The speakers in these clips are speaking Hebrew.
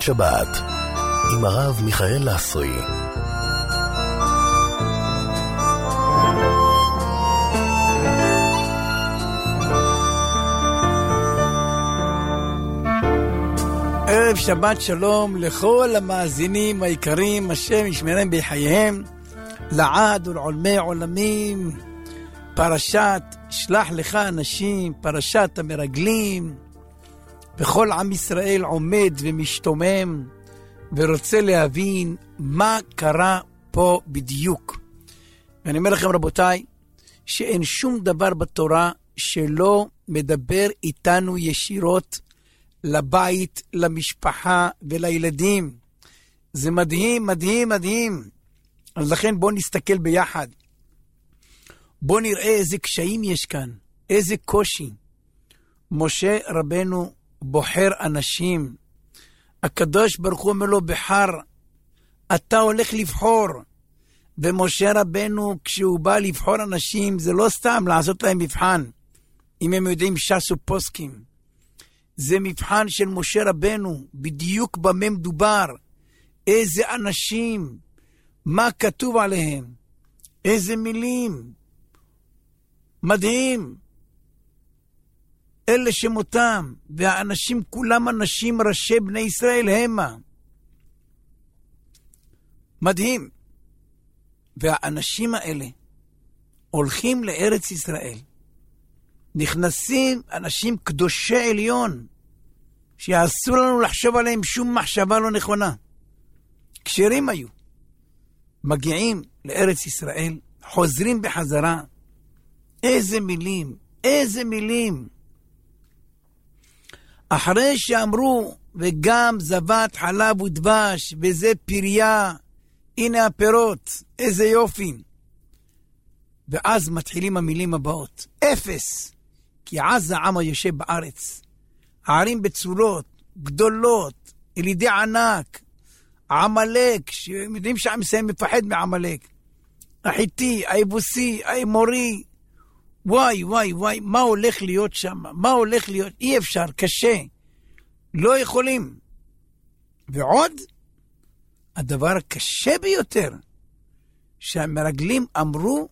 שבת עם הרב מיכאל לסרי. ערב שבת שלום לכל המאזינים היקרים, השם ישמרם בחייהם לעד ולעולמי עולמים. פרשת שלח לך אנשים, פרשת המרגלים, וכל עם ישראל עומד ומשתומם ורוצה להבין מה קרה פה בדיוק. ואני אומר לכם רבותיי, שאין שום דבר בתורה שלא מדבר איתנו ישירות לבית, למשפחה ולילדים. זה מדהים, מדהים, מדהים. אז לכן בואו נסתכל ביחד. בואו נראה איזה קשיים יש כאן, איזה קושי. משה רבנו בוחר אנשים. הקדוש ברוך הוא אומר לו, בחר, אתה הולך לבחור. ומשה רבנו, כשהוא בא לבחור אנשים, זה לא סתם לעשות להם מבחן. אם הם יודעים ש"ס ופוסקים. זה מבחן של משה רבנו, בדיוק במה מדובר. איזה אנשים, מה כתוב עליהם, איזה מילים. מדהים. אלה שמותם, והאנשים כולם אנשים ראשי בני ישראל המה. מדהים. והאנשים האלה הולכים לארץ ישראל. נכנסים אנשים קדושי עליון, שיעשו לנו לחשוב עליהם שום מחשבה לא נכונה. כשרים היו. מגיעים לארץ ישראל, חוזרים בחזרה. איזה מילים, איזה מילים. אחרי שאמרו, וגם זבת חלב ודבש, וזה פריה, הנה הפירות, איזה יופי. ואז מתחילים המילים הבאות. אפס, כי עזה עם היושב בארץ. הערים בצורות, גדולות, ילידי ענק, עמלק, שיודעים שעם ישראל מפחד מעמלק. החיתי, היבוסי, הימורי. וואי, וואי, וואי, מה הולך להיות שם? מה הולך להיות? אי אפשר, קשה. לא יכולים. ועוד, הדבר הקשה ביותר, שהמרגלים אמרו,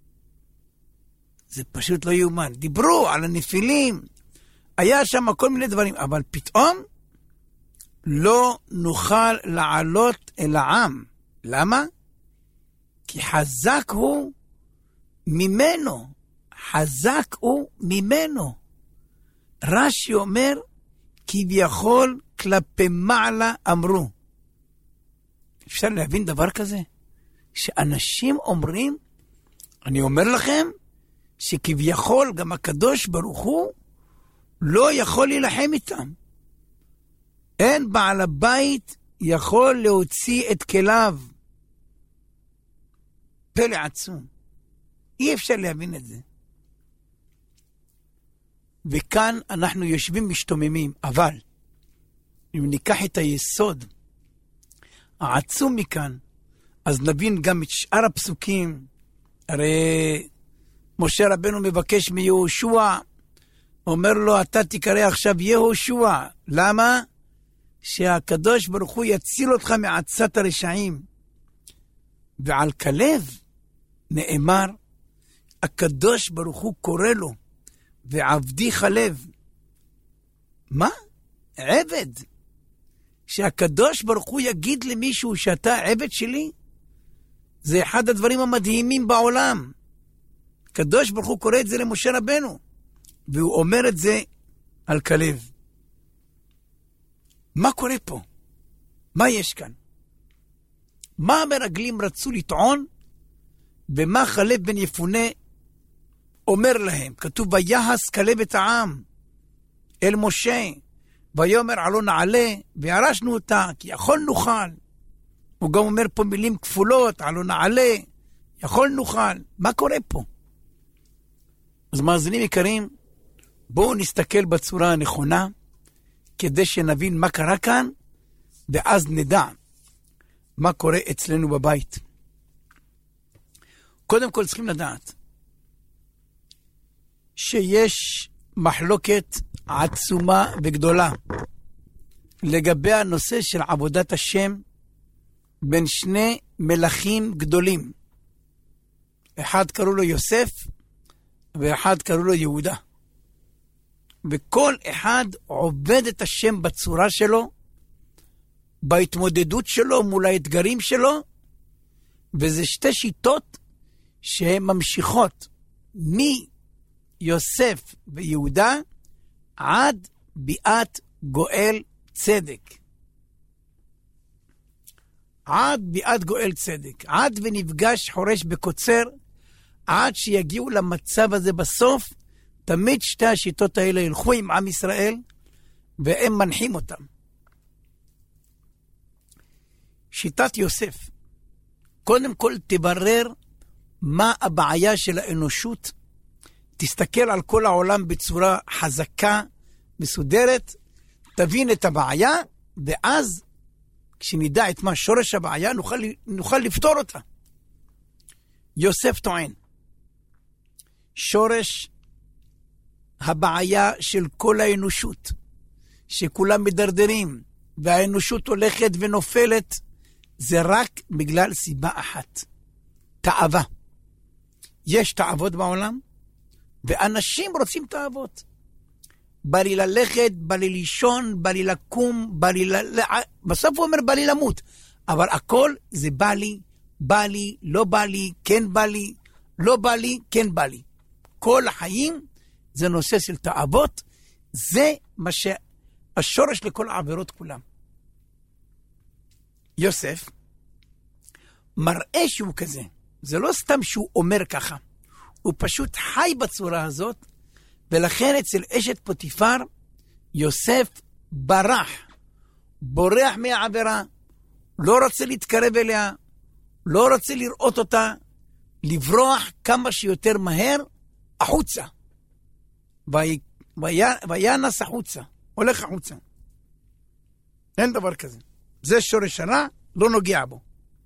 זה פשוט לא יאומן. דיברו על הנפילים, היה שם כל מיני דברים, אבל פתאום לא נוכל לעלות אל העם. למה? כי חזק הוא ממנו. חזק הוא ממנו. רש"י אומר, כביכול כלפי מעלה אמרו. אפשר להבין דבר כזה? שאנשים אומרים, אני אומר לכם, שכביכול גם הקדוש ברוך הוא לא יכול להילחם איתם. אין בעל הבית יכול להוציא את כליו. פלא עצום. אי אפשר להבין את זה. וכאן אנחנו יושבים משתוממים, אבל אם ניקח את היסוד העצום מכאן, אז נבין גם את שאר הפסוקים. הרי משה רבנו מבקש מיהושע, אומר לו, אתה תקרא עכשיו יהושע. למה? שהקדוש ברוך הוא יציל אותך מעצת הרשעים. ועל כלב נאמר, הקדוש ברוך הוא קורא לו, ועבדי חלב. מה? עבד. שהקדוש ברוך הוא יגיד למישהו שאתה עבד שלי? זה אחד הדברים המדהימים בעולם. הקדוש ברוך הוא קורא את זה למשה רבנו, והוא אומר את זה על כלב. מה קורה פה? מה יש כאן? מה המרגלים רצו לטעון, ומה חלב בן יפונה אומר להם? כתוב, ויחס כלב את העם אל משה, ויאמר עלו נעלה, וירשנו אותה, כי יכול נוכל. הוא גם אומר פה מילים כפולות, עלו נעלה, יכול נוכל. מה קורה פה? אז מאזינים יקרים, בואו נסתכל בצורה הנכונה, כדי שנבין מה קרה כאן, ואז נדע מה קורה אצלנו בבית. קודם כל צריכים לדעת, שיש מחלוקת עצומה וגדולה לגבי הנושא של עבודת השם בין שני מלכים גדולים. אחד קראו לו יוסף ואחד קראו לו יהודה. וכל אחד עובד את השם בצורה שלו, בהתמודדות שלו מול האתגרים שלו, וזה שתי שיטות שהן ממשיכות מיוסף ויהודה עד ביאת גואל צדק. עד ביאת גואל צדק. עד ונפגש חורש בקוצר, עד שיגיעו למצב הזה בסוף, תמיד שתי השיטות האלה ילכו עם עם ישראל, והם מנחים אותם. שיטת יוסף. קודם כל תברר מה הבעיה של האנושות, תסתכל על כל העולם בצורה חזקה, מסודרת, תבין את הבעיה, ואז כשנדע את מה שורש הבעיה, נוכל לפתור אותה. יוסף טוען, שורש הבעיה של כל האנושות, שכולם מדרדרים, והאנושות הולכת ונופלת, זה רק בגלל סיבה אחת, תאווה. יש תאוות בעולם, ואנשים רוצים תאוות. בא לי ללכת, בא לי לישון, בא לי לקום, בא לי בסוף הוא אומר בא לי למות. אבל הכל זה בא לי, לא בא לי, כן בא לי, לא בא לי, כן בא לי. כל החיים זה נושא של תאוות, זה מה שהשורש לכל העבירות כולם. יוסף מראה שהוא כזה. זה לא סתם שהוא אומר ככה. הוא פשוט חי בצורה הזאת, ולכן אצל אשת פוטיפר, יוסף בורח מהעבירה, לא רוצה להתקרב אליה, לא רוצה לראות אותה, לברוח כמה שיותר מהר, החוצה. וינס החוצה, הולך החוצה. אין דבר כזה. זה שורש הרע, לא נוגע בו.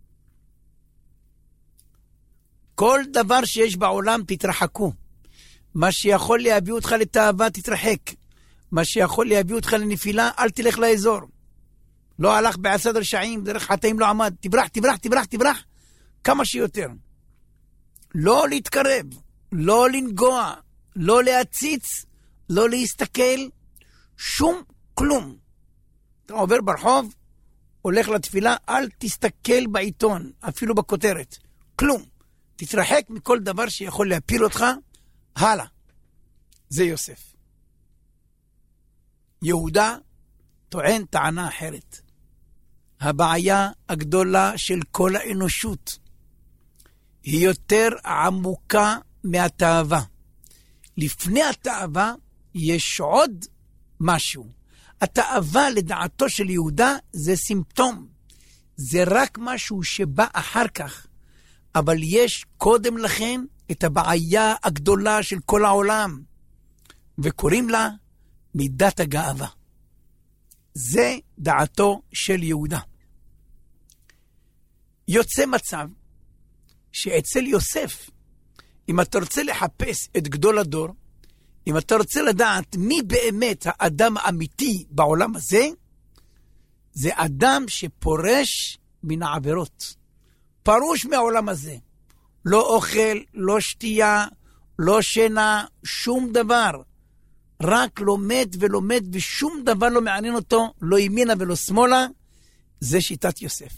כל דבר שיש בעולם תתרחקו. מה שיכול להביא אותך לתאווה תתרחק. מה שיכול להביא אותך לנפילה אל תלך לאזור. לא הלך בעשד רשעים, דרך חטאים לא עמד. תברח כמה שיותר. לא להתקרב, לא לנגוע, לא להציץ, לא להסתכל, שום כלום. אתה עובר ברחוב, הולך לתפילה, אל תסתכל בעיתון, אפילו בכותרת. כלום. תתרחק מכל דבר שיכול להפיל אותך, הלאה. זה יוסף. יהודה טוען טענה אחרת. הבעיה הגדולה של כל האנושות היא יותר עמוקה מהתאווה. לפני התאווה יש עוד משהו. התאווה לדעתו של יהודה זה סימפטום. זה רק משהו שבא אחר כך. אבל יש קודם לכן את הבעיה הגדולה של כל העולם, וקוראים לה מידת הגאווה. זה דעתו של יהודה. יוצא מצב שאצל יוסף, אם אתה רוצה לחפש את גדול הדור, אם אתה רוצה לדעת מי באמת האדם האמיתי בעולם הזה, זה אדם שפורש מן העבירות. פרוש מהעולם הזה. לא אוכל, לא שתייה, לא שינה, שום דבר. רק לומד ולומד ושום דבר לא מעניין אותו, לא ימינה ולא שמאלה. זה שיטת יוסף.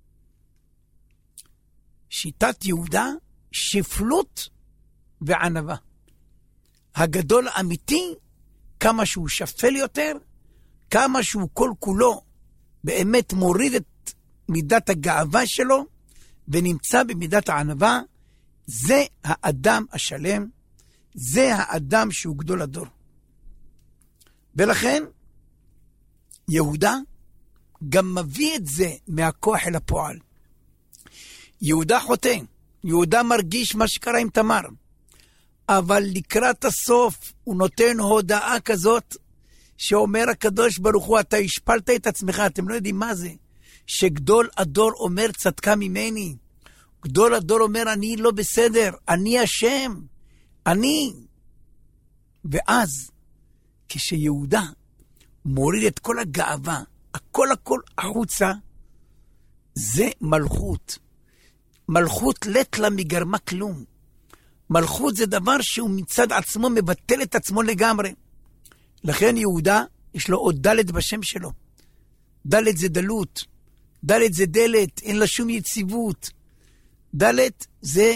שיטת יהודה, שפלות וענבה. הגדול האמיתי, כמה שהוא שפל יותר, כמה שהוא כל כולו באמת מוריד את מידת הגאווה שלו, ונמצא במידת הענבה, זה האדם השלם, זה האדם שהוא גדול הדור. ולכן, יהודה גם מביא את זה מהכוח אל הפועל. יהודה חוטא, יהודה מרגיש מה שקרה עם תמר, אבל לקראת הסוף הוא נותן הודעה כזאת, שאומר הקדוש ברוך הוא, אתה השפלת את עצמך, אתם לא יודעים מה זה, שגדול הדור אומר צדקה ממני, גדול הדור אומר אני לא בסדר, אני השם, אני. ואז כשיהודה מוריד את כל הגאווה הכל החוצה, זה מלכות. מלכות לית לה מגרמה כלום. מלכות זה דבר שהוא מצד עצמו מבטל את עצמו לגמרי. לכן יהודה יש לו עוד דלת בשם שלו. דלת זה דלות, דלת זה דלת, אין לה שום יציבות. דלת זה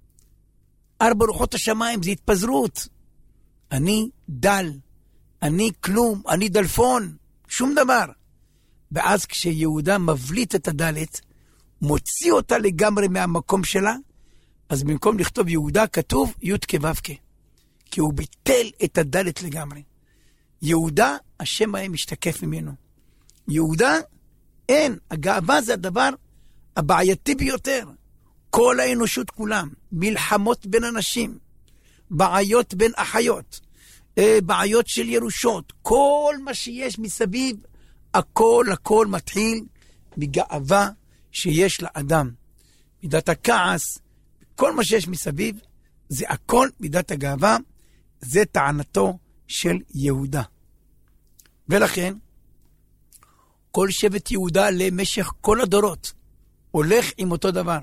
4 רוחות השמיים, זה התפזרות. אני דל, אני כלום, אני דלפון, שום דבר. ואז כשיהודה מבליט את הדלת, מוציא אותה לגמרי מהמקום שלה, אז במקום לכתוב יהודה כתוב י' כו' כ', כי הוא ביטל את הדלת לגמרי. יהודה, השם היה משתקף ממנו. יהודה, אין, הגאווה זה הדבר הבעייתי ביותר. כל האנושות כולם, מלחמות בין אנשים, בעיות בין אחיות, בעיות של ירושות, כל מה שיש מסביב, הכל מתחיל מגאווה שיש לאדם. מידת הכעס, כל מה שיש מסביב, זה הכל מידת הגאווה, זה טענתו של יהודה. ולכן, כל שבט יהודה למשך כל הדורות, הולך עם אותו דבר.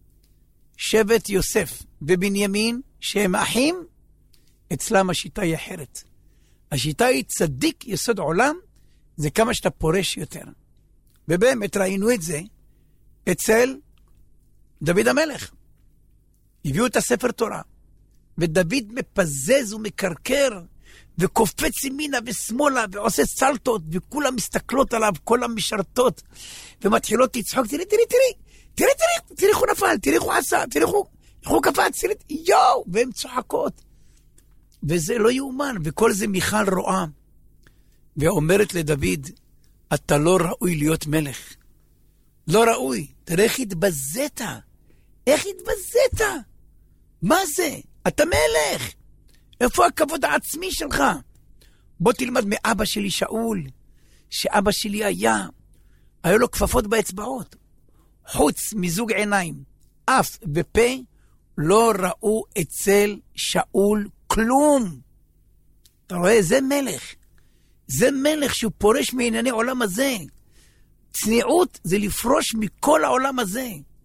שבט יוסף ובנימין, שהם אחים, אצלם השיטה היא אחרת. השיטה היא צדיק יסוד עולם, זה כמה שאתה פורש יותר. ובאמת ראינו את זה אצל דוד המלך. הביאו את הספר תורה, ודוד מפזז ומקרקר, וקופץ ימינה ושמאלה, ועושה סלטות, וכולם מסתכלות עליו, כל המשרתות, ומתחילות לצחוק, תראי, איך הוא נפל, תראי איך הוא עשה, תראי איך הוא קפץ, יואו, והן צוחקות. וזה לא יאומן, וכל זה מיכל רואה, ואומרת לדוד, אתה לא ראוי להיות מלך. לא ראוי, תראה איך התבזית. איך התבזית? מה זה? אתה מלך. איפה הכבוד העצמי שלך? בוא תלמד מאבא שלי שאול, שאבא שלי היו לו כפפות באצבעות. חוץ מזוג עיניים, אף ופה, לא ראו אצל שאול כלום. אתה רואה? זה מלך. זה מלך שהוא פורש מענייני עולם הזה. צניעות זה לפרוש מכל העולם הזה.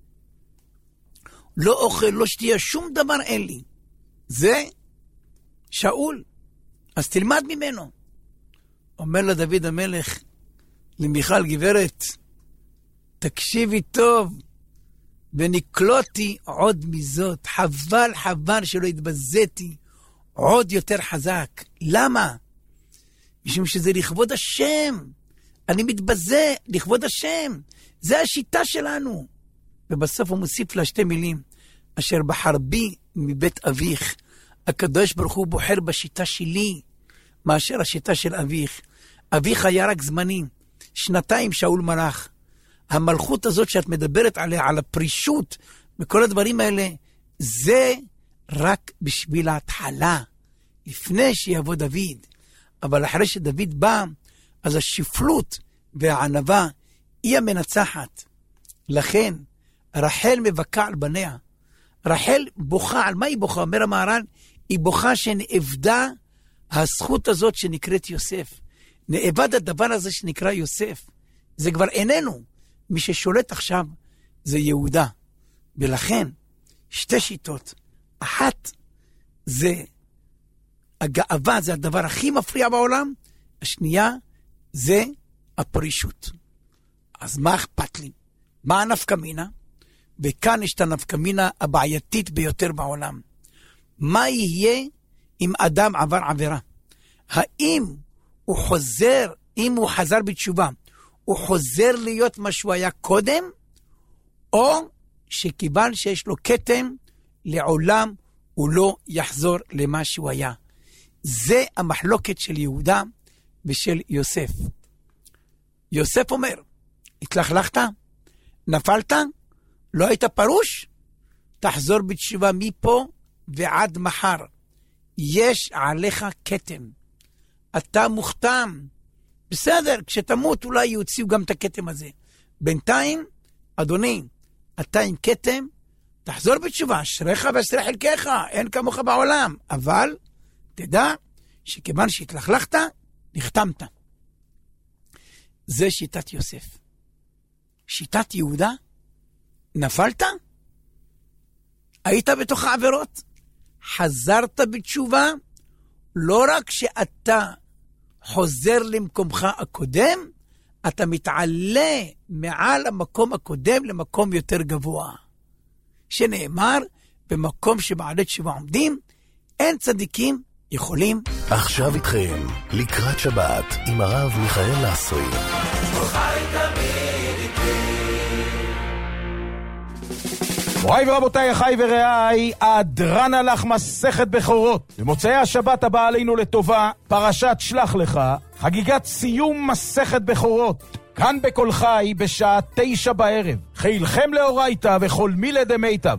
לא אוכל, לא שתייה, שום דבר אין לי. זה שאול. אז תלמד ממנו. אומר לדוד המלך, למיכל גברת, תקשיבי טוב, ונקלותי עוד מזאת. חבל שלא התבזיתי עוד יותר חזק. למה? משום שזה לכבוד השם. אני מתבזה לכבוד השם. זה השיטה שלנו. ובסוף הוא מוסיף לה 2 מילים. אשר בחר בי מבית אביך. הקדוש ברוך הוא בוחר בשיטה שלי, מאשר השיטה של אביך. אביך היה רק זמני. 2 שאול מלך. המלכות הזאת שאת מדברת עליה, על הפרישות, וכל הדברים האלה, זה רק בשביל ההתחלה. לפני שיבוא דוד. אבל אחרי שדוד בא, אז השפלות והענבה היא המנצחת. לכן, רחל מבכה על בניה. רחל בוכה, על מה היא בוכה? אומר המהר"ל, היא בוכה שנאבדה הזכות הזאת שנקראת יוסף. נאבד הדבר הזה שנקרא יוסף. זה כבר איננו. מי ששולט עכשיו זה יהודה. ולכן, 2 שיטות. אחת, זה הגאווה, זה הדבר הכי מפריע בעולם. השנייה, זה הפרישות. אז מה אכפת לי? מה הנפקמינה? וכאן יש את הנפקמינה הבעייתית ביותר בעולם. מה יהיה אם אדם עבר עבירה? האם הוא חוזר, אם הוא חזר בתשובה, הוא חוזר להיות מה שהוא היה קודם, או שכיוון שיש לו כתם, לעולם הוא לא יחזור למה שהוא היה. זה המחלוקת של יהודה ושל יוסף. יוסף אומר, התלכלכת? נפלת? לא היית פרוש? תחזור בתשובה מפה ועד מחר. יש עליך כתם. אתה מוכתם. בסדר, כשתמות אולי יוציאו גם את הכתם הזה. בינתיים, אדוני, אתה עם כתם, תחזור בתשובה, אשריך ואשרי חלקך, אין כמוך בעולם. אבל, תדע, שכיוון שהתלכלכת, נחתמת. זה שיטת יוסף. שיטת יהודה, נפלת? היית בתוך העבירות? חזרת בתשובה? לא רק שאתה חוזר למקומך הקודם, אתה מתעלה מעל המקום הקודם למקום יותר גבוה. שנאמר, במקום שבעלי תשובה עומדים, אין צדיקים יכולים. עכשיו איתכם, לקראת שבת, עם הרב מיכאל לסרי. מוריי ורבותיי, אחיי ורעיי, אדרנה לך מסכת בכורות. במוצאי השבת הבאה עלינו לטובה, פרשת שלח לך, חגיגת סיום מסכת בכורות. כאן בכל חי בשעה 9 בערב. חילכם לאורייתא וחולמי לדמיטב.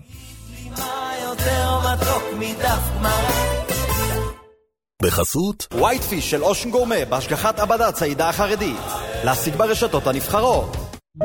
בחסות ווייטפיש של אושן גורמה בהשגחת עבדת צעידה החרדית. להשיג ברשתות הנבחרות.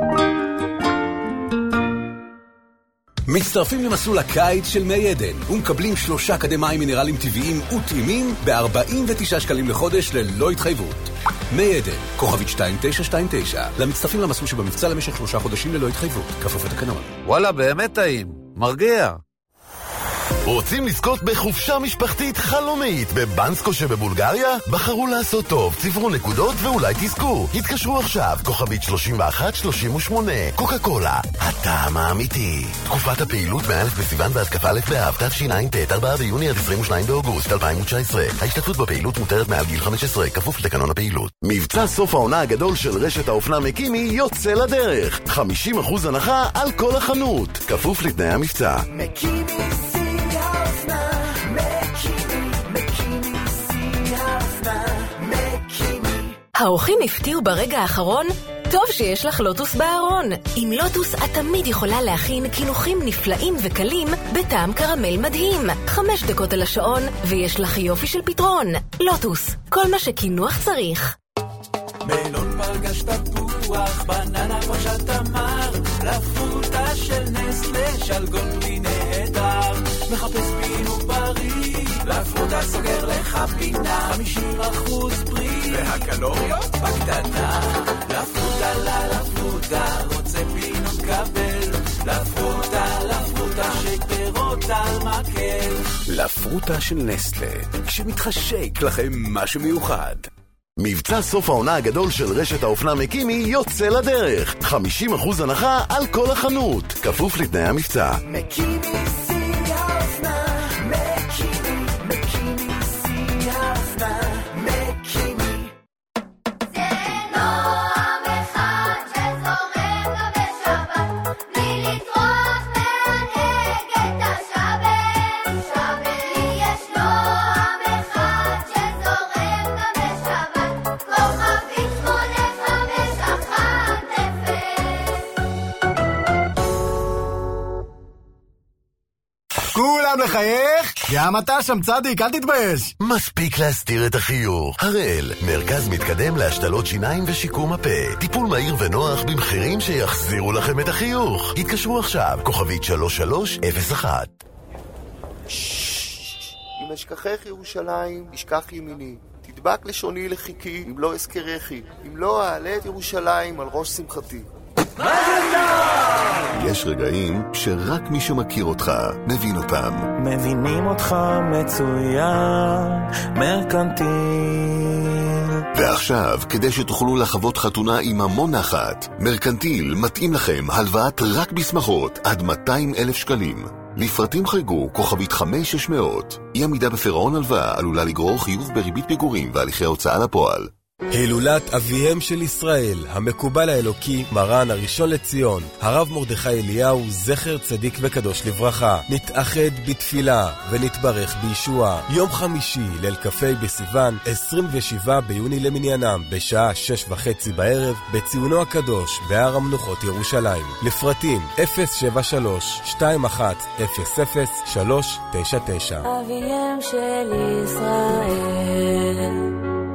מצטרפים למסלול הקיץ של מי עדן ומקבלים 3 אקדמיים מינרלים טבעיים וטעימים ב-49 שקלים לחודש ללא התחייבות. מי עדן, כוכבית 2929, למצטרפים למסלול שבמבצע למשך 3 חודשים ללא התחייבות, כפוף לתקנון. וואלה, באמת טעים, מרגיע. רוצים לזכות בחופשה משפחתית חלומית בבנסקו שבבולגריה? בחרו לעשות טוב, צברו נקודות ואולי תזכו. התקשרו עכשיו, כוכבית 3138. קוקה קולה, הטעם האמיתי. תקופת הפעילות מא' בסיוון ועד כ"א באב תשע"ט, 4 ביוני עד 22 באוגוסט 2019. ההשתתפות בפעילות מותרת מעל גיל 15, כפוף לתקנון הפעילות. מבצע סוף העונה הגדול של רשת האופנה מקימי יוצא לדרך. 50% הנחה על כל החנות, כפוף לתנאי המבצע. מקימי האורחים הפתיעו ברגע האחרון? טוב שיש לך לוטוס בארון. עם לוטוס את תמיד יכולה להכין קינוחים נפלאים וקלים בטעם קרמל מדהים. 5 דקות על השעון ויש לך יופי של פתרון. לוטוס, כל מה שקינוח צריך. מלון פרגש תפוח, בננה פרשת תמר, לפרוטה של נסטלה, שלגון בלי נהדר, מחפש פינו פרי, לפרוטה סוגר לך פינה, 50% פרי, והקלוריות בקטנה, לפרוטה, רוצה פינות קבל, לפרוטה, שפירות על מקל. לפרוטה של נסטלה, כשמתחשק לכם משהו מיוחד. מבצע סוף העונה הגדול של רשת האופנה מקימי יוצא לדרך. 50% הנחה על כל החנות, כפוף לתנאי המבצע. מקימי שיא האופנה, מקימי שיא האופנה, מקימי. זה נועם אחד שזורם גם בשבת, בלי לטרוח להנהג את השבת. יש נועם אחד שזורם גם בשבת, כוכבית 8510. כולם לחייך? גם אתה שם צדיק, אל תתבייש. מספיק להסתיר את החיוך. הראל, מרכז מתקדם להשתלות שיניים ושיקום הפה. טיפול מהיר ונוח במחירים שיחזירו לכם את החיוך. התקשרו עכשיו, כוכבית 3301. אם אשכחך ירושלים, ישכח ימיני. תדבק לשוני לחיקי, אם לא אזכרכי. אם לא אעלה את ירושלים על ראש שמחתי. יש רגעים שרק מי שמכיר אותך מבין אותם. מבינים אותך מצוין, מרקנטיל. ועכשיו, כדי שתוכלו לחוות חתונה עם המון נחת, מרקנטיל מתאים לכם הלוואת רק בשמחות עד 200,000 שקלים. לפרטים חייגו כוכבית 5600. אי עמידה בפירעון הלוואה עלולה לגרור חיוב בריבית פיגורים והליכי הוצאה לפועל. הילולת אביהם של ישראל, המקובל האלוקי, מרן הראשון לציון, הרב מרדכי אליהו, זכר צדיק וקדוש לברכה. נתאחד בתפילה ונתברך בישוע. יום חמישי, ליל כ"ה בסיוון, 27 ביוני למניינם, בשעה 6:30 בערב, בציונו הקדוש, בהר המנוחות ירושלים. לפרטים 073-2100-399. אביהם של ישראל.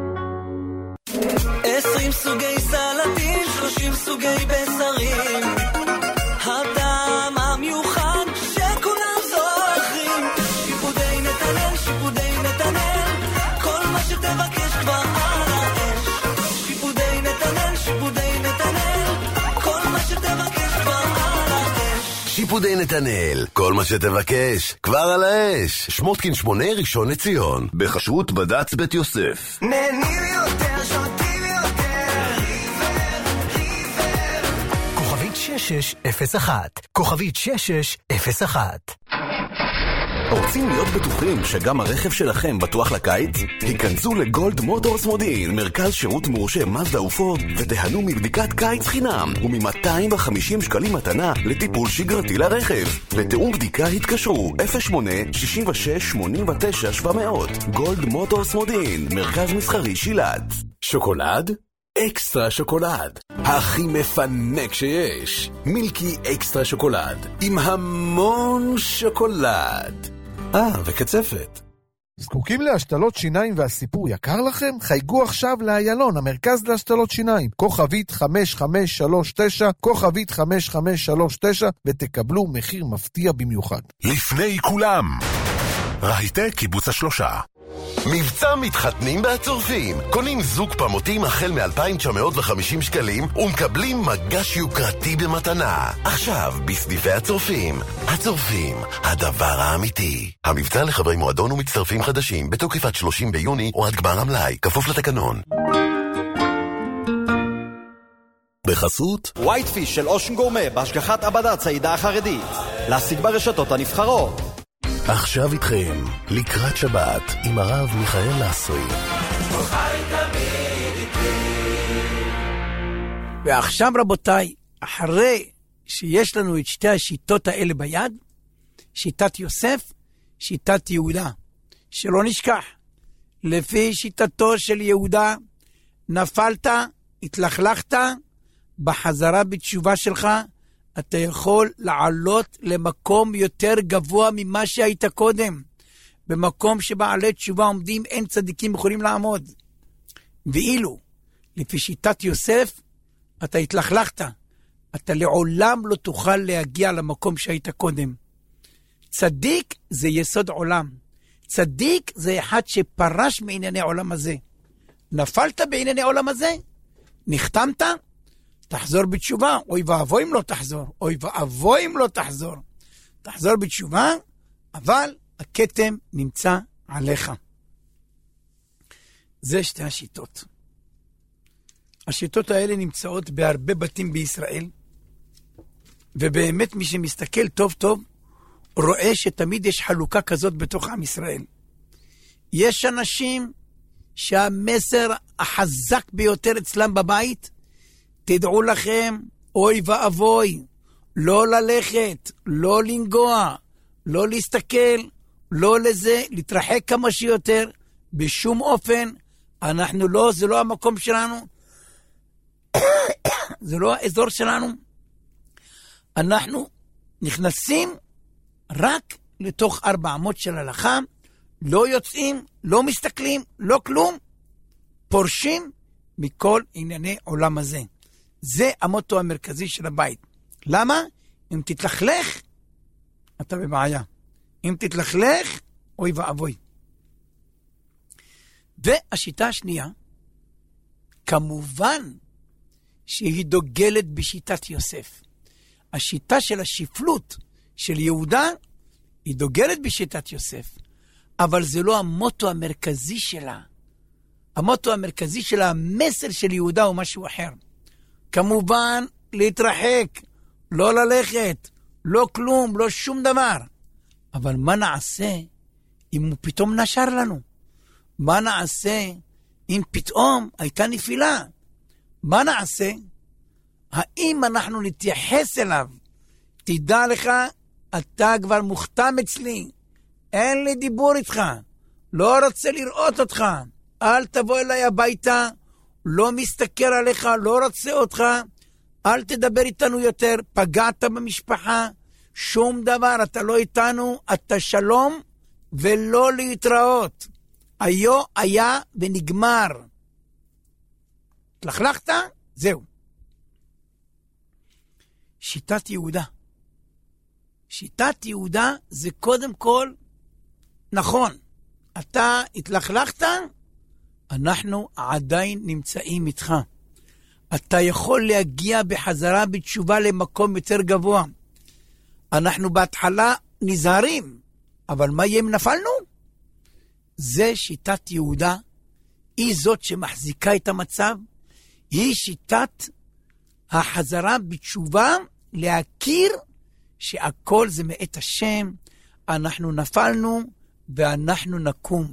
20 סוגי סלטים, 30 סוגי בשרים, הטעם המיוחד שכולם זוכרים. שיפודי נתנאל, כל מה שתבקש כבר על האש. שיפודי נתנאל, שיפודי שיפודי נתנאל, כל מה שתבקש, כבר על האש. שמותקין 8 ראשון לציון. בחשרות בד"ץ בית יוסף. נהנים יותר, שותים יותר, כוכבית 6601, כוכבית 6601. רוצים להיות בטוחים שגם הרכב שלכם בטוח לקיץ? היכנסו לגולד מוטורס מודיעין, מרכז שירות מורשה מזדה ופורד, ותיהנו מבדיקת קיץ חינם, ומ-250 שקלים מתנה לטיפול שגרתי לרכב. לתיאום בדיקה התקשרו 08-66-89-700. גולד מוטורס מודיעין, מרכז מסחרי שילת. שוקולד? אקסטרה שוקולד, הכי מפנק שיש. מילקי אקסטרה שוקולד, עם המון שוקולד. וקצפת. זקוקים להשתלות שיניים והסיפור יקר לכם? חייגו עכשיו לאיילון, המרכז להשתלות שיניים. כוכבית 5539, כוכבית 5539, ותקבלו מחיר מפתיע במיוחד. לפני כולם, רהיטי קיבוץ השלושה. מבצע מתחתנים בהצורפים. קונים זוג פמוטים החל מ-2,950 שקלים ומקבלים מגש יוקרתי במתנה. עכשיו בסניפי הצורפים. הצורפים, הדבר האמיתי. המבצע לחברי מועדון ומצטרפים חדשים בתוקף עד 30 ביוני או עד גמר המלאי, כפוף לתקנון. בחסות ווייטפיש של אושן גורמה בהשגחת עבדת העדה החרדית. להשיג ברשתות הנבחרות. עכשיו איתכם, לקראת שבת, עם הרב מיכאל לסרי. ועכשיו רבותיי, אחרי שיש לנו את שתי השיטות האלה ביד, שיטת יוסף, שיטת יהודה, שלא נשכח, לפי שיטתו של יהודה, נפלת, התלכלכת, בחזרה בתשובה שלך, אתה יכול לעלות למקום יותר גבוה ממה שהיית קודם. במקום שבעלי תשובה עומדים, אין צדיקים יכולים לעמוד. ואילו, לפי שיטת יוסף, אתה התלכלכת. אתה לעולם לא תוכל להגיע למקום שהיית קודם. צדיק זה יסוד עולם. צדיק זה אחד שפרש מענייני עולם הזה. נפלת בענייני עולם הזה? נחתמת? תחזור בתשובה, אוי ואבוי אם לא תחזור, אוי ואבוי אם לא תחזור. תחזור בתשובה, אבל הכתם נמצא עליך. זה שתי השיטות. השיטות האלה נמצאות בהרבה בתים בישראל, ובאמת מי שמסתכל טוב טוב, רואה שתמיד יש חלוקה כזאת בתוך עם ישראל. יש אנשים שהמסר החזק ביותר אצלם בבית, תדעו לכם, אוי ואבוי, לא ללכת, לא לנגוע, לא להסתכל, לא לזה, להתרחק כמה שיותר, בשום אופן, אנחנו לא, זה לא המקום שלנו, זה לא האזור שלנו, אנחנו נכנסים רק לתוך 400 של הלכה, לא יוצאים, לא מסתכלים, לא כלום, פורשים מכל ענייני עולם הזה. זה המוטו המרכזי של הבית. למה? אם תתלכלך, אתה בבעיה. אם תתלכלך, אוי ואבוי. והשיטה השנייה, כמובן שהיא דוגלת בשיטת יוסף. השיטה של השפלות של יהודה, היא דוגלת בשיטת יוסף. אבל זה לא המוטו המרכזי שלה. המוטו המרכזי שלה, המסר של יהודה הוא משהו אחר. כמובן, להתרחק, לא ללכת, לא כלום, לא שום דבר. אבל מה נעשה אם הוא פתאום נשר לנו? מה נעשה אם פתאום הייתה נפילה? מה נעשה? האם אנחנו נתייחס אליו? תדע לך, אתה כבר מוכתם אצלי. אין לי דיבור איתך. לא רוצה לראות אותך. אל תבוא אליי הביתה. לא מסתכל עליך, לא רוצה אותך. אל תדבר איתנו יותר. פגעת במשפחה. שום דבר, אתה לא איתנו. אתה שלום ולא להתראות. היו היה ונגמר. תלכלכת? זהו. שיטת יהודה. שיטת יהודה זה קודם כל נכון. אתה התלכלכת, אנחנו עדיין נמצאים איתך. אתה יכול להגיע בחזרה בתשובה למקום יותר גבוה. אנחנו בהתחלה נזהרים, אבל מה יהיה אם נפלנו? זה שיטת יהודה, היא זאת שמחזיקה את המצב, היא שיטת החזרה בתשובה, להכיר שהכל זה מאת השם, אנחנו נפלנו ואנחנו נקום.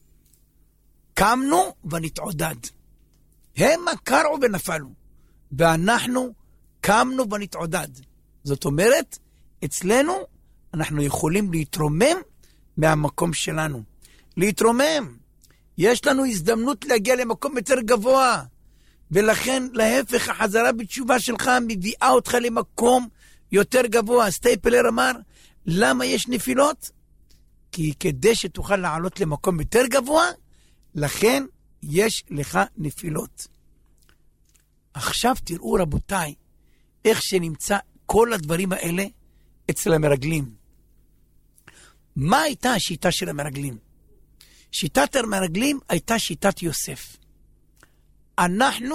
קמנו ונתעודד. הם קרעו ונפלו, ואנחנו קמנו ונתעודד. זאת אומרת, אצלנו אנחנו יכולים להתרומם מהמקום שלנו. להתרומם. יש לנו הזדמנות להגיע למקום יותר גבוה, ולכן להפך החזרה בתשובה שלך מביאה אותך למקום יותר גבוה. סטייפלר אמר, למה יש נפילות? כי כדי שתוכל לעלות למקום יותר גבוה, לכן יש לך נפילות. עכשיו תראו רבותיי, איך שנמצא כל הדברים האלה אצל המרגלים. מה הייתה השיטה של המרגלים? שיטת המרגלים הייתה שיטת יוסף. אנחנו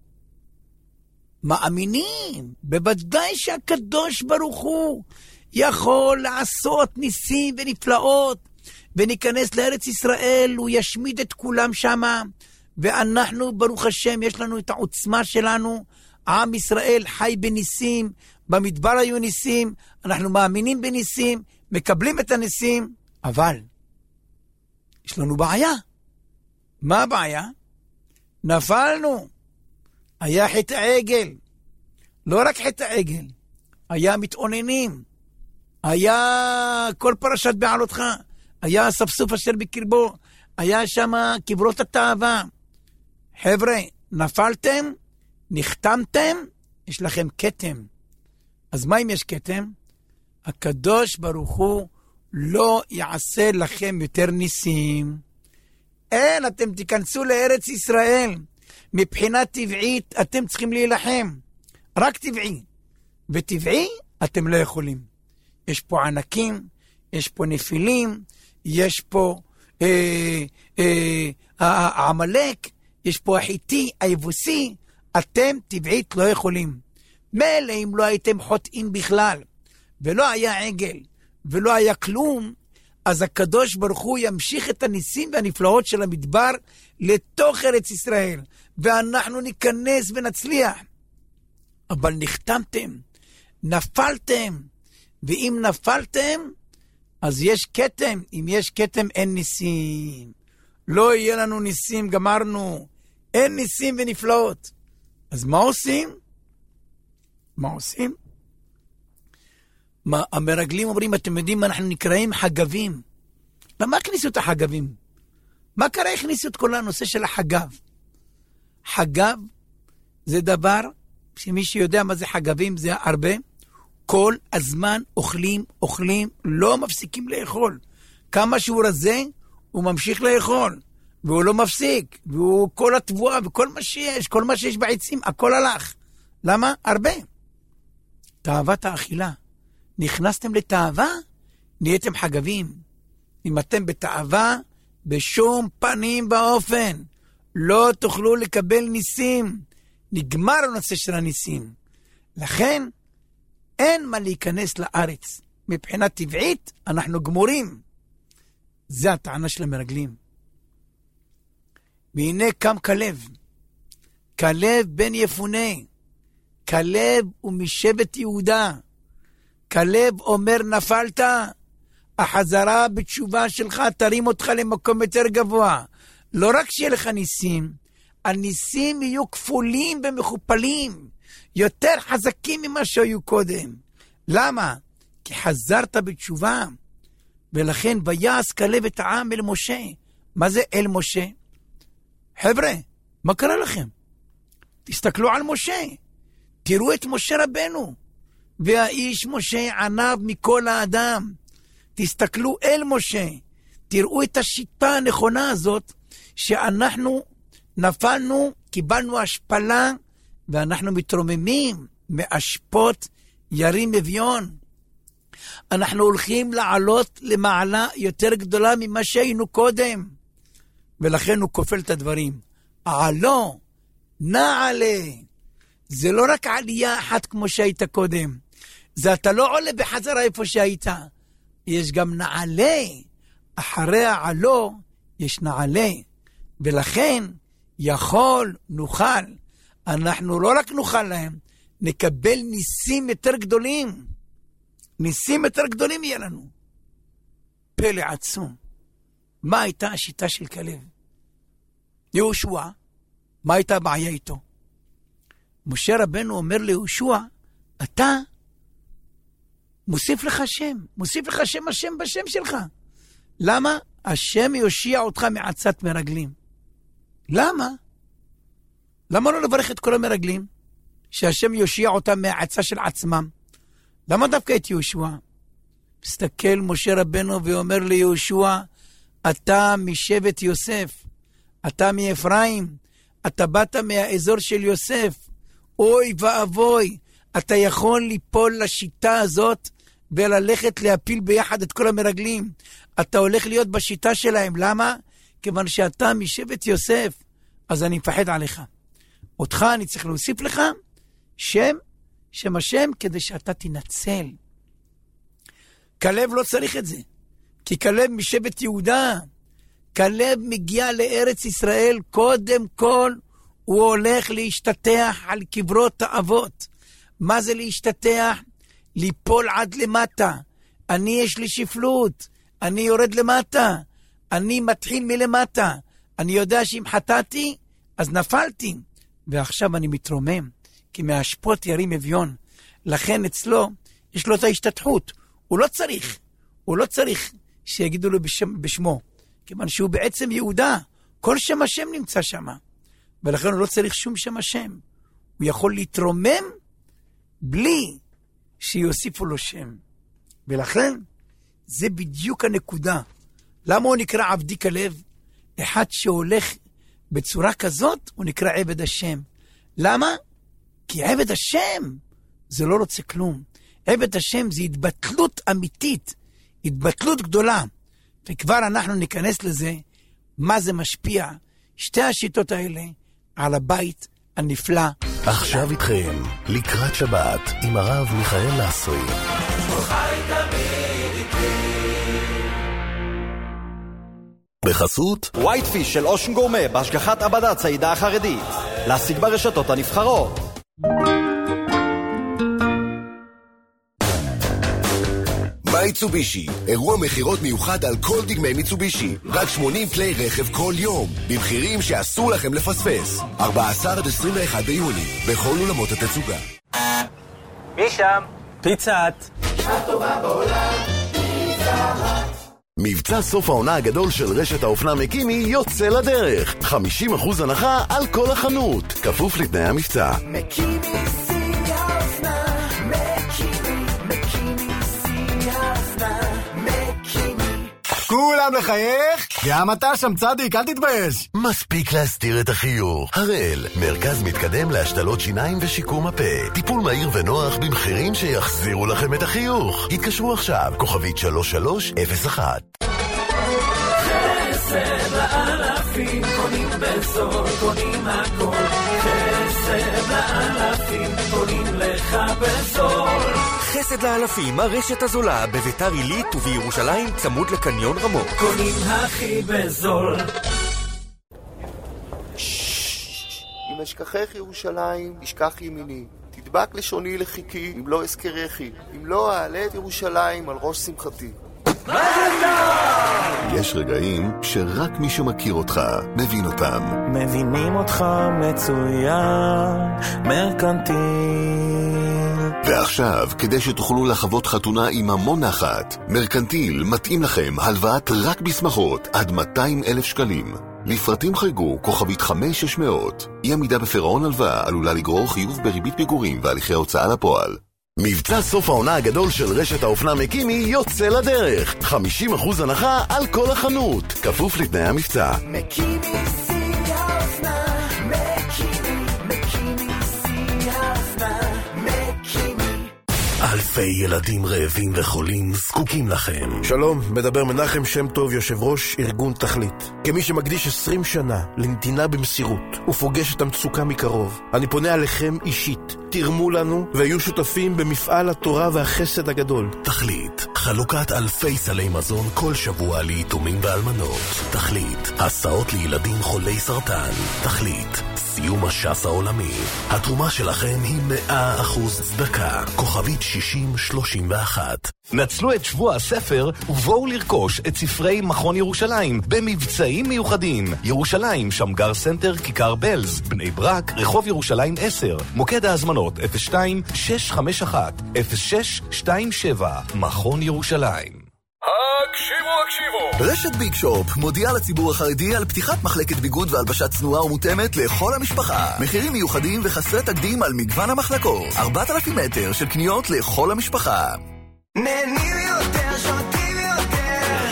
מאמינים, בוודאי שהקדוש ברוך הוא יכול לעשות ניסים ונפלאות, וניכנס לארץ ישראל, הוא ישמיד את כולם שמה, ואנחנו ברוך השם יש לנו את העוצמה שלנו, עם ישראל חי בניסים, במדבר היו ניסים, אנחנו מאמינים בניסים, מקבלים את הניסים, אבל יש לנו בעיה. מה הבעיה? נפלנו. היה חטא העגל. לא רק חטא העגל, היה מתאוננים, היה כל פרשת בעלותך, היה ספסוף אשר בקרבו, היה שם קברות התאווה. חבר'ה, נפלתם, נחתמתם, יש לכם כתם. אז מה אם יש כתם? הקדוש ברוך הוא לא יעשה לכם יותר ניסים. אין, אתם תיכנסו לארץ ישראל. מבחינה טבעית אתם צריכים להילחם. רק טבעי. וטבעי אתם לא יכולים. יש פה ענקים, יש פה נפילים, יש פה העמלק, יש פה החיתי, היבוסי. אתם טבעית לא יכולים. מילא אם לא הייתם חוטאים בכלל, ולא היה עגל, ולא היה כלום, אז הקדוש ברוך הוא ימשיך את הניסים והנפלאות של המדבר לתוך ארץ ישראל, ואנחנו ניכנס ונצליח. אבל נחתמתם, נפלתם, ואם נפלתם, אז יש כתם. אם יש כתם, אין ניסים. לא יהיה לנו ניסים, גמרנו. אין ניסים ונפלאות. אז מה עושים? מה עושים? המרגלים אומרים, אתם יודעים מה אנחנו נקראים? חגבים. למה הכניסו את החגבים? מה קרה הכניסו את כל הנושא של החגב? חגב זה דבר שמי שיודע מה זה חגבים זה הרבה. כל הזמן אוכלים, לא מפסיקים לאכול. כמה שהוא רזה, הוא ממשיך לאכול. והוא לא מפסיק. והוא כל התבואה וכל מה שיש, כל מה שיש בעצים, הכל הלך. למה? הרבה. תאוות האכילה. נכנסתם לתאווה, נהייתם חגבים. אם אתם בתאווה, בשום פנים באופן, לא תוכלו לקבל ניסים. נגמר הנושא של הניסים. לכן, אין מה להיכנס לארץ. מבחינה טבעית, אנחנו גמורים. זה הטענה של המרגלים. והנה קם כלב. כלב בן יפונה. כלב הוא משבט יהודה. כלב אומר, נפלת, החזרה בתשובה שלך תרים אותך למקום יותר גבוה. לא רק שיהיה לך ניסים, הניסים יהיו כפולים ומכופלים, יותר חזקים ממה שהיו קודם. למה? כי חזרת בתשובה. ולכן ויעש כלב את העם אל משה. מה זה אל משה? חבר'ה, מה קרה לכם? תסתכלו על משה. תראו את משה רבנו. והאיש משה ענב מכל האדם. תסתכלו אל משה. תראו את השיטה הנכונה הזאת, שאנחנו נפלנו, קיבלנו השפלה, ואנחנו מתרוממים מאשפות ירים אביון. אנחנו הולכים לעלות למעלה יותר גדולה ממה שהיינו קודם. ולכן הוא כופל את הדברים. עלו, נעלה. זה לא רק עלייה אחת כמו שהייתה קודם. זה אתה לא עולה בחזרה איפה שהיית. יש גם נעלי. אחרי העלו יש נעלי. ולכן נוכל. אנחנו לא רק נוכל להם, נקבל ניסים יותר גדולים. ניסים יותר גדולים יהיה לנו. פלא עצום. מה הייתה השיטה של כלב? יהושע, מה הייתה הבעיה איתו? משה רבנו אומר ליהושע, אתה מוסיף לך שם, השם בשם שלך. למה? השם יושיע אותך מעצת מרגלים. למה? למה לא לברך את כל המרגלים? שהשם יושיע אותם מהעצה של עצמם. למה דווקא את יהושע? מסתכל משה רבנו ואומר ליהושע, אתה משבט יוסף, אתה מאפרים, אתה באת מהאזור של יוסף, אוי ואבוי, אתה יכול ליפול לשיטה הזאת וללכת להפיל ביחד את כל המרגלים. אתה הולך להיות בשיטה שלהם. למה? כיוון שאתה משבט יוסף, אז אני מפחד עליך. אותך אני צריך להוסיף לך שם השם כדי שאתה תנצל. כלב לא צריך את זה, כי כלב משבט יהודה. כלב מגיע לארץ ישראל, קודם כל הוא הולך להשתתח על קברות האבות. מה זה להשתתח? ליפול עד למטה. אני יש לי שפלות, אני יורד למטה, אני מתחיל מלמטה. אני יודע שאם חטאתי, אז נפלתי, ועכשיו אני מתרומם, כי מהשפוט ירים אביון. לכן אצלו, יש לו את ההשתתחות. הוא לא צריך שיגידו לו בשמו, כיוון שהוא בעצם יהודה. כל שם השם נמצא שם, ולכן הוא לא צריך שום שם השם. הוא יכול להתרומם בלי שיוסיפו לו שם. ולכן זה בדיוק הנקודה. למה הוא נקרא עבדי כלב? אחד שהולך בצורה כזאת, הוא נקרא עבד השם. למה? כי עבד השם זה לא רוצה כלום. עבד השם זה התבטלות אמיתית, התבטלות גדולה. וכבר אנחנו ניכנס לזה, מה זה משפיע, שתי השיטות האלה, על הבית הנפלא. עכשיו איתכם, לקראת שבת, עם הרב מיכאל לסרי. בחסות ווייטפיש של אושן גורמה בהשגחת עבדת סעידה החרדית. להשיג ברשתות הנבחרות. מיצובישי, אירוע מחירות מיוחד על כל דגמי מיצובישי. רק 80 כלי רכב כל יום, במחירים שאסור לכם לפספס. 14 עד 21 ביוני, בכל אולמות התצוגה. מי שם? פיצת. הטובה בעולם, פיצה. מבצע סוף העונה הגדול של רשת האופנה מקימי יוצא לדרך. 50% הנחה על כל החנות, כפוף לתנאי המבצע. מקימי שיא האופנה, מקימי שיא האופנה, מקימי. כולם לחייך? גם אתה שם צדיק, אל תתבייש. מספיק להסתיר את החיוך. הראל, מרכז מתקדם להשתלות שיניים ושיקום הפה. טיפול מהיר ונוח במחירים שיחזירו לכם את החיוך. התקשרו עכשיו, כוכבית 3301. חסד לאלפים, קונים בזול, קונים הכל. חסד לאלפים, קונים לך בזול. חסד לאלפים, הרשת הזולה בביתר עילית ובירושלים צמוד לקניון רמות. קונים הכי בזול. אם אשכחך ירושלים, ישכח ימיני. תדבק לשוני לחיקי, אם לא אזכרכי. אם לא אעלה את ירושלים על ראש שמחתי. יש רגעים שרק מי שמכיר אותך מבין אותם. מבינים אותך מצוין, מרקנטיל. ועכשיו, כדי שתוכלו לחוות חתונה עם המון נחת, מרקנטיל מתאים לכם הלוואת רק בשמחות עד 200,000 שקלים. לפרטים חייגו כוכבית 5600. אי עמידה בפירעון הלוואה עלולה לגרור חיוב בריבית פיגורים והליכי הוצאה לפועל. מבצע סוף העונה הגדול של רשת האופנה מקימי יוצא לדרך. 50% הנחה על כל החנות, כפוף לתנאי המבצע. מקימי שיא האופנה, מקימי שיא האופנה, מקימי. על אלפי ילדים רעבים וחולים זקוקים לכם. שלום, מדבר מנחם שם טוב, יושב ראש ארגון תכלית. כמי שמקדיש 20 שנה לנתינה במסירות ופוגש את המצוקה מקרוב, אני פונה עליכם אישית. תרמו לנו והיו שותפים במפעל התורה והחסד הגדול. תכלית, חלוקת אלפי סלי מזון כל שבוע ליתומים ואלמנות. תכלית, הסעות לילדים חולי סרטן. תכלית, סיום הש"ס העולמי. התרומה שלכם היא 100% צדקה. כוכבית 6031. נצלו את שבוע הספר ובואו לרכוש את ספרי מכון ירושלים במבצעים מיוחדים. ירושלים, שמגר סנטר, כיכר בלז, בני ברק, רחוב ירושלים 10. מוקד ההזמנות 02-651-0627. מכון ירושלים. הקשיבו! רשת ביג שופ מודיעה לציבור החרדי על פתיחת מחלקת ביגוד והלבשה צנועה ומותאמת לכל המשפחה. מחירים מיוחדים וחסרי תקדים על מגוון המחלקות. 4,000 מטר של קניות לכל המשפחה. נהנים יותר, שותים יותר,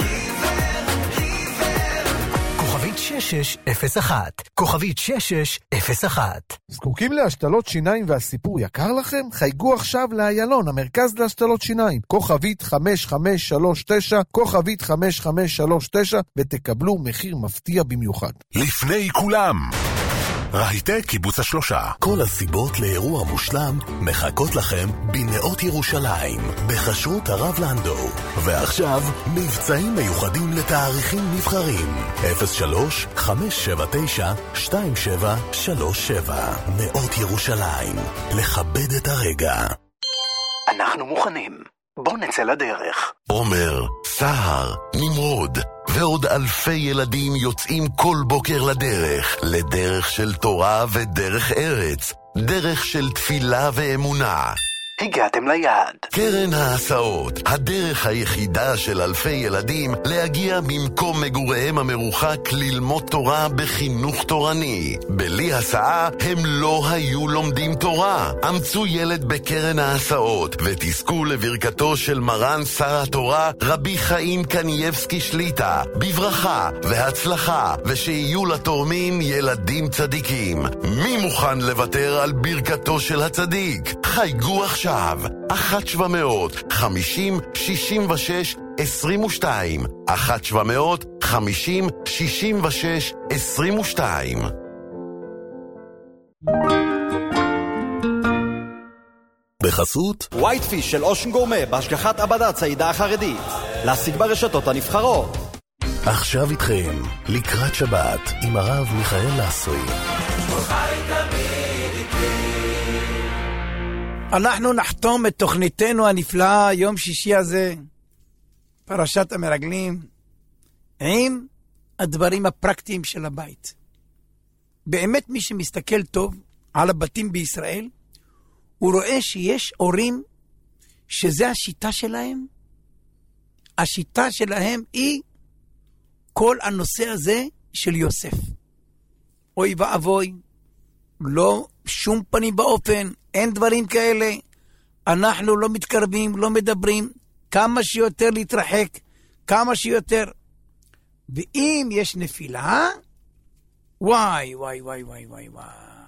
כוכבית 6601, כוכבית 6601. זקוקים להשתלות שיניים והסיפור יקר לכם? חייגו עכשיו לאיילון, המרכז להשתלות שיניים. כוכבית 5539, כוכבית 5539, ותקבלו מחיר מפתיע במיוחד. לפני כולם, רהיטי קיבוץ השלושה. כל הסיבות לאירוע מושלם מחכות לכם בנאות ירושלים, בחשרות הרב לנדו. ועכשיו, מבצעים מיוחדים לתאריכים נבחרים. 03-579-2737. נאות ירושלים. לכבד את הרגע. אנחנו מוכנים. בוא נצא לדרך. עומר, סהר, נמרוד ועוד אלפי ילדים יוצאים כל בוקר לדרך של תורה ודרך ארץ, דרך של תפילה ואמונה. הגעתם ליעד. קרן ההסעות, הדרך היחידה של אלפי ילדים להגיע ממקום מגוריהם המרוחק ללמוד תורה בחינוך תורני. בלי הסעה הם לא היו לומדים תורה. אמצו ילד בקרן ההסעות ותזכו לברכתו של מרן שר התורה רבי חיים קנייבסקי שליטה, בברכה והצלחה, ושיהיו לתורמים ילדים צדיקים. מי מוכן לוותר על ברכתו של הצדיק? חייגו עכשיו 1-700-50-66-22 1-700-50-66-22. בחסות ווייטפיש של אושן גורמה בהשגחת עבדת סעידה החרדית. להשיג ברשתות הנבחרות. עכשיו איתכם לקראת שבת עם הרב מיכאל לסרי. אנחנו נחתום את תוכניתנו הנפלאה יום שישי הזה, פרשת המרגלים, עם הדברים הפרקטיים של הבית. באמת מי שמסתכל טוב על הבתים בישראל, הוא רואה שיש הורים שזה השיטה שלהם. השיטה שלהם היא כל הנושא הזה של יוסף. אוי ואבוי, לא שום פנים באופן, אין דברים כאלה. אנחנו לא מתקרבים, לא מדברים, כמה שיותר להתרחק, כמה שיותר. ואם יש נפילה, וואי, וואי, וואי, וואי, וואי, וואי.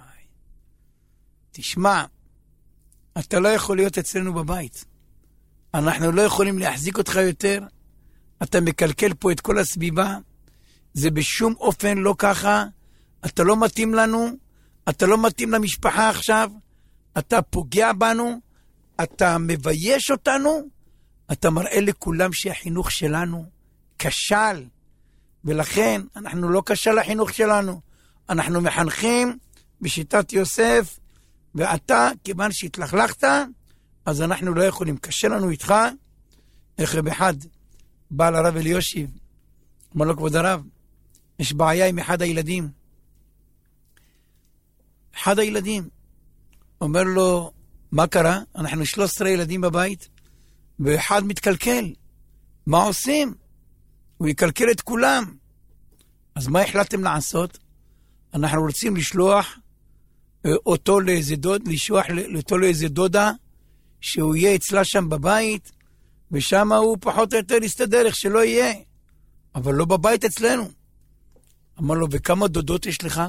תשמע, אתה לא יכול להיות אצלנו בבית. אנחנו לא יכולים להחזיק אותך יותר. אתה מקלקל פה את כל הסביבה. זה בשום אופן לא ככה. אתה לא מתאים לנו. אתה לא מתאים למשפחה עכשיו. אתה פוגע בנו. אתה מבייש אותנו. אתה מראה לכולם שהחינוך שלנו כשל. ולכן אנחנו לא כשל החינוך שלנו. אנחנו מחנכים בשיטת יוסף. ואתה, כיוון שהתלכלכת, אז אנחנו לא יכולים. קשה לנו איתך. איך רב אחד בא לרב אליושיב, אמר לו, כבוד הרב, יש בעיה עם אחד הילדים. אחד הילדים אומר לו, מה קרה? אנחנו 13 ילדים בבית, ואחד מתקלקל. מה עושים? הוא יקלקל את כולם. אז מה החלטתם לעשות? אנחנו רוצים לשלוח אותו לאיזה דודה, שהוא יהיה אצלה שם בבית, ושם הוא פחות או יותר יסתדר איך שלא יהיה, אבל לא בבית אצלנו. אמר לו, וכמה דודות יש לך?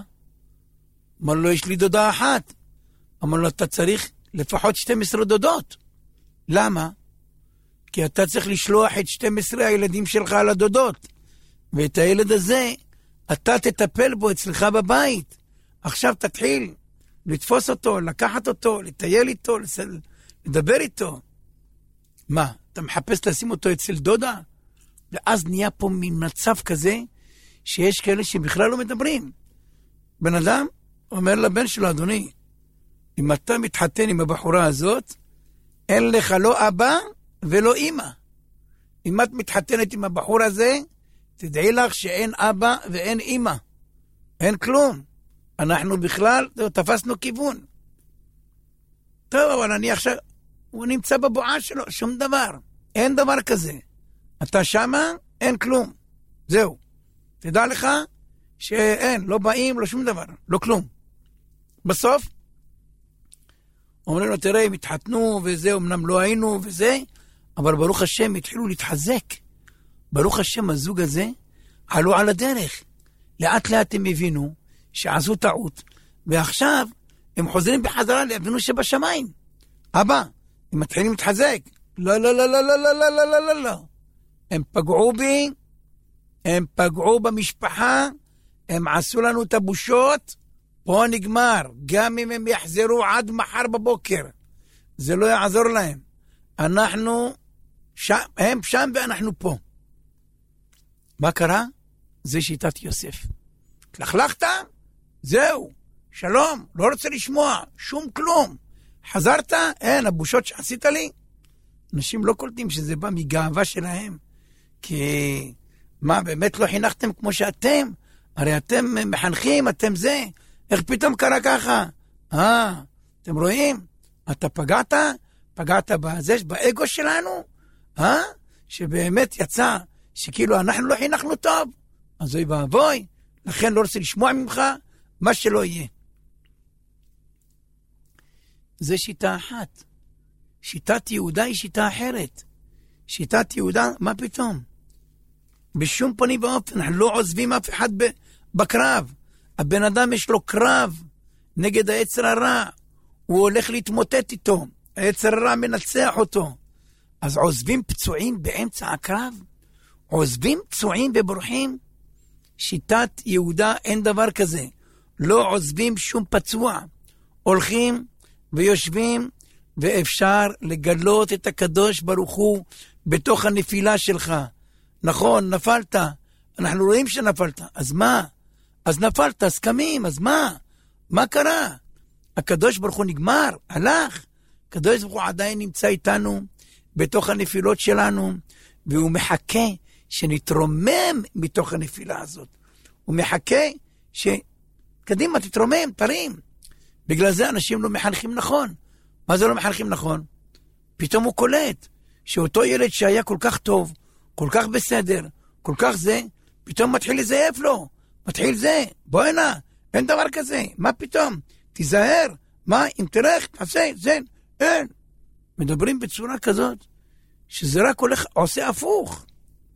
אמר לו, יש לי דודה אחת. אמר לו, אתה צריך לפחות 12 דודות. למה? כי אתה צריך לשלוח את 12 הילדים שלך על הדודות, ואת הילד הזה אתה תטפל בו אצלך בבית. עכשיו תתחיל לתפוס אותו, לקחת אותו, לטייל איתו, לדבר איתו. מה, אתה מחפש לשים אותו אצל דודה? ואז נהיה פה ממצב כזה, שיש כאלה שבכלל לא מדברים. בן אדם אומר לבן שלו, אדוני, אם אתה מתחתן עם הבחורה הזאת, אין לך לא אבא ולא אמא. אם את מתחתנת עם הבחור הזה, תדעי לך שאין אבא ואין אמא. אין כלום. אנחנו בכלל תפסנו כיוון. טוב, אבל אני עכשיו, הוא נמצא בבועה שלו, שום דבר. אין דבר כזה. אתה שמה, אין כלום. זהו. תדע לך שאין, לא באים, לא שום דבר, לא כלום. בסוף, אומרים לו, תראה, הם התחתנו וזה, אמנם לא היינו וזה, אבל ברוך השם התחילו להתחזק. ברוך השם הזוג הזה עלו על הדרך. לאט לאט הם הבינו שעשו טעות, ועכשיו הם חוזרים בחזרה לאבינו שבשמיים. אבא, הם מתחילים להתחזק. לא, לא, לא, לא, לא, לא, לא, לא, לא, לא. הם פגעו בי, הם פגעו במשפחה, הם עשו לנו את הבושות, פה נגמר. גם אם הם יחזרו עד מחר בבוקר, זה לא יעזור להם. אנחנו שם, הם שם ואנחנו פה. מה קרה? זה שיטת יוסף. תלכלכת? זהו, שלום, לא רוצה לשמוע, שום כלום. חזרת? אין, הבושות שעשית לי. אנשים לא קולטים שזה בא מגאווה שלהם. כי מה, באמת לא חינכתם כמו שאתם? הרי אתם מחנכים, אתם זה. איך פתאום קרה ככה? אתם רואים? אתה פגעת באגו שלנו? שבאמת יצא שכאילו אנחנו לא חינכנו טוב. אז אוי ואבוי, לכן לא רוצה לשמוע ממך מה שלא יהיה. זה שיטה אחת. שיטת יהודה היא שיטה אחרת. שיטת יהודה, מה פתאום? בשום פנים ואופן, אנחנו לא עוזבים אף אחד בקרב. הבן אדם יש לו קרב נגד היצר הרע. הוא הולך להתמוטט איתו. היצר הרע מנצח אותו. אז עוזבים פצועים באמצע הקרב? עוזבים פצועים ובורחים? שיטת יהודה אין דבר כזה. לא עוזבים שום פצוע. הולכים ויושבים, ואפשר לגלות את הקדוש ברוך הוא בתוך הנפילה שלך. נכון, נפלת. אנחנו רואים שנפלת. אז מה? אז נפלת, אז קמים, אז מה? מה קרה? הקדוש ברוך הוא נגמר, הלך. הקדוש ברוך הוא עדיין נמצא איתנו בתוך הנפילות שלנו, והוא מחכה שנתרומם מתוך הנפילה הזאת. הוא מחכה שקדימה תתרומם, תרים. בגלל זה אנשים לא מחנכים נכון. מה זה לא מחנכים נכון? פתאום הוא קולט שאותו ילד שהיה כל כך טוב, כל כך בסדר, כל כך זה, פתאום מתחיל לזייף לו. מתחיל זה, בוא הנה, אין דבר כזה. מה פתאום? תיזהר. מה, אם תלך, תעשה, זה, אין. מדברים בצורה כזאת, שזה רק הולך, עושה הפוך.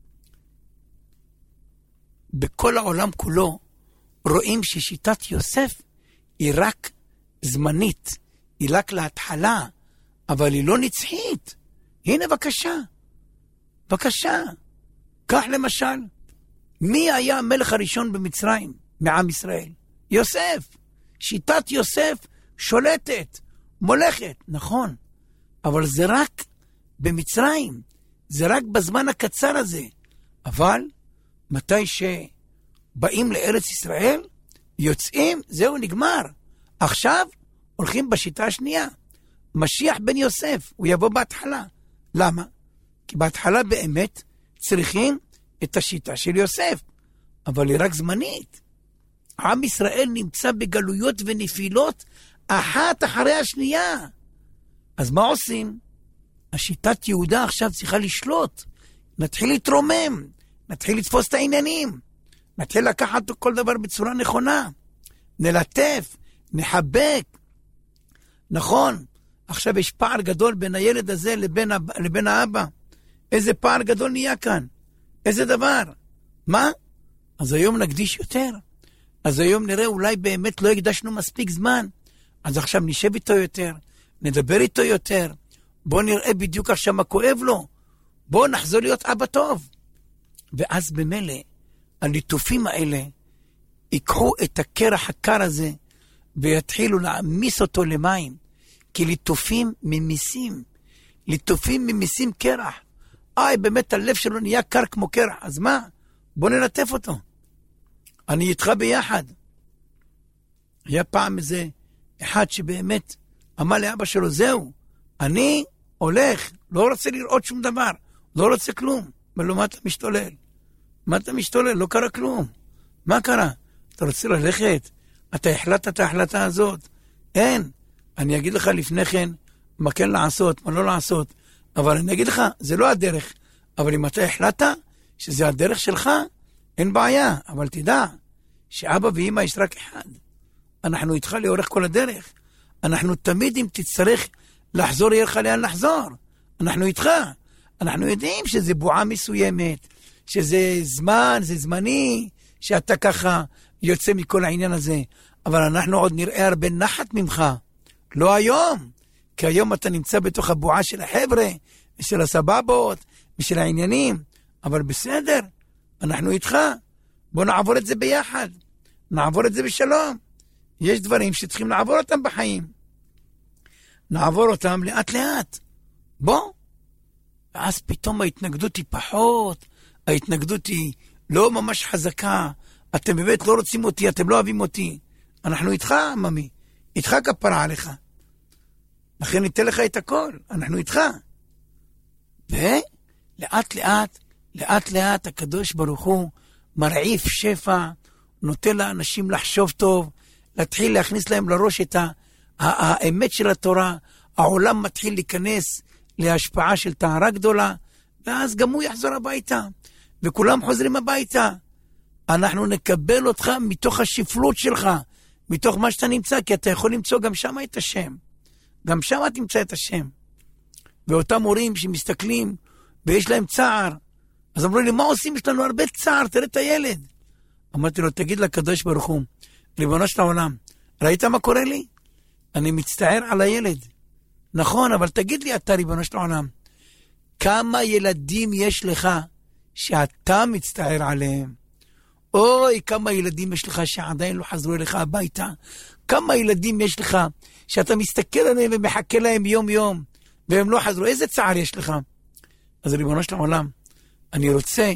בכל העולם כולו, רואים ששיטת יוסף היא רק זמנית, היא רק להתחלה, אבל היא לא נצחית. הנה בבקשה, בבקשה. כך למשל, מי היה המלך הראשון במצרים מעם ישראל? יוסף. שיטת יוסף שולטת, מולכת, נכון, אבל זה רק במצרים, זה רק בזמן הקצר הזה. אבל מתי שבאים לארץ ישראל, יוצאים, זהו נגמר. עכשיו הולכים בשיטה השנייה. משיח בן יוסף, הוא יבוא בהתחלה. למה? כי בהתחלה באמת צריכים את השיטה של יוסף, אבל היא רק זמנית. עם ישראל נמצא בגלויות ונפילות אחת אחרי השנייה. אז מה עושים? השיטת יהודה עכשיו צריכה לשלוט. נתחיל להתרומם, נתחיל לתפוס את העניינים, נתחיל לקחת כל דבר בצורה נכונה, נלטף, נחבק. נכון, עכשיו יש פער גדול בין הילד הזה לבין האבא. איזה פער גדול נהיה כאן? איזה דבר? מה? אז היום נקדיש יותר. אז היום נראה אולי באמת לא הקדשנו מספיק זמן. אז עכשיו נשב איתו יותר, נדבר איתו יותר. בוא נראה בדיוק עכשיו מה כואב לו. בוא נחזור להיות אבא טוב. ואז במילא, הליטופים האלה, ייקחו את הקרח הקר הזה, ויתחילו להמיס אותו למים. כי ליטופים ממיסים. ליטופים ממיסים קרח. באמת הלב שלו נהיה קר כמו קרח. אז מה? בוא נלטף אותו. אני איתך ביחד. היה פעם איזה אחד שבאמת אמר לאבא שלו, זהו, אני הולך, לא רוצה לראות שום דבר, לא רוצה כלום. אבל מה אתה משתולל? מה אתה משתולל? לא קרה כלום. מה קרה? אתה רוצה ללכת? אתה החלטת את ההחלטה הזאת? אין. אני אגיד לך לפני כן, מה כן לעשות, מה לא לעשות. אבל אני אגיד לך, זה לא הדרך. אבל אם אתה החלטת שזה הדרך שלך, אין בעיה. אבל תדע, שאבא ואמא יש רק אחד. אנחנו איתך לאורך כל הדרך. אנחנו תמיד אם תצטרך לחזור, יהיה לך לאן לחזור. אנחנו איתך. אנחנו יודעים שזה בועה מסוימת, שזה זמן, זה זמני, שאתה ככה יוצא מכל העניין הזה. אבל אנחנו עוד נראה הרבה נחת ממך. לא היום. כי היום אתה נמצא בתוך הבועה של החבר'ה, ושל הסבבות, ושל העניינים. אבל בסדר, אנחנו איתך. בוא נעבור את זה ביחד. נעבור את זה בשלום. יש דברים שצריכים לעבור אותם בחיים. נעבור אותם לאט לאט. בוא. ואז פתאום ההתנגדות היא פחות. ההתנגדות היא לא ממש חזקה. אתם באמת לא רוצים אותי, אתם לא אוהבים אותי. אנחנו איתך, ממי. איתך כפרה עליך. לכן ניתן לך את הכל. אנחנו איתך. ולאט לאט, לאט לאט הקדוש ברוך הוא מרעיף שפע, נותן לאנשים לחשוב טוב, להתחיל להכניס להם לראש את האמת של התורה, העולם מתחיל להיכנס להשפעה של טהרה גדולה, ואז גם הוא יחזור הביתה, וכולם חוזרים הביתה. אנחנו נקבל אותך מתוך השפלות שלך, מתוך מה שאתה נמצא, כי אתה יכול למצוא גם שם את השם. גם שם תמצא את השם. ואותם הורים שמסתכלים, ויש להם צער, אז אמרו לי, מה עושים? יש לנו הרבה צער, תראה את הילד. אמרתי לו, תגיד לקדוש ברוך הוא, ריבונו של העולם, ראית מה קורה לי? אני מצטער על הילד. נכון, אבל תגיד לי אתה, ריבונו של העולם, כמה ילדים יש לך שאתה מצטער עליהם? אוי, כמה ילדים יש לך שעדיין לא חזרו אליך הביתה? כמה ילדים יש לך שאתה מסתכל עליהם ומחכה להם יום יום, והם לא חזרו? איזה צער יש לך? אז ריבונו של העולם, אני רוצה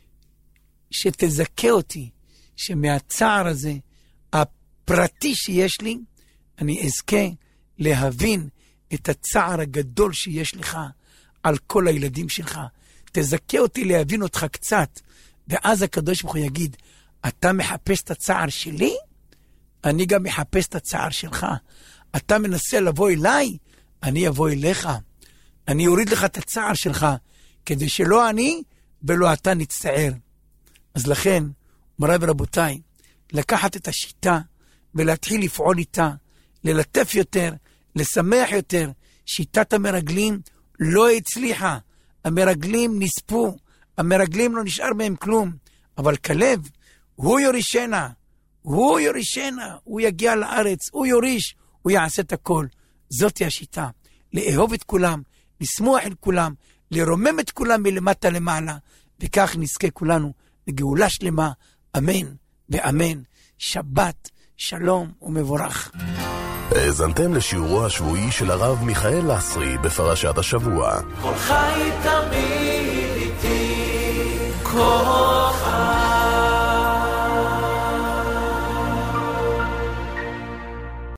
שתזכה אותי, שמהצער הזה, הפרטי שיש לי, אני אזכה להבין את הצער הגדול שיש לך על כל הילדים שלך. תזכה אותי להבין אותך קצת, ואז הקדוש ברוך הוא יגיד, אתה מחפש את הצער שלי? אני גם מחפש את הצער שלך. אתה מנסה לבוא אליי? אני אבוא אליך. אני אוריד לך את הצער שלך, כדי שלא אני ולא אתה נצטער. אז לכן, מוריי ורבותיי, לקחת את השיטה ולהתחיל לפעול איתה, ללטף יותר, לשמח יותר. שיטת המרגלים לא הצליחה. המרגלים נספו, המרגלים לא נשאר מהם כלום. אבל כלב, הוא יורישנה, הוא יורישנה, הוא יגיע לארץ, הוא יוריש, הוא יעשה את הכל. זאת היא השיטה. לאהוב את כולם, לשמוח את כולם, לרומם את כולם מלמטה למעלה, וכך נזכה כולנו לגאולה שלמה. אמן ואמן. שבת, שלום ומבורך. האזנתם לשיעורו השבועי של הרב מיכאל לסרי בפרשת השבוע. כל חי תמיד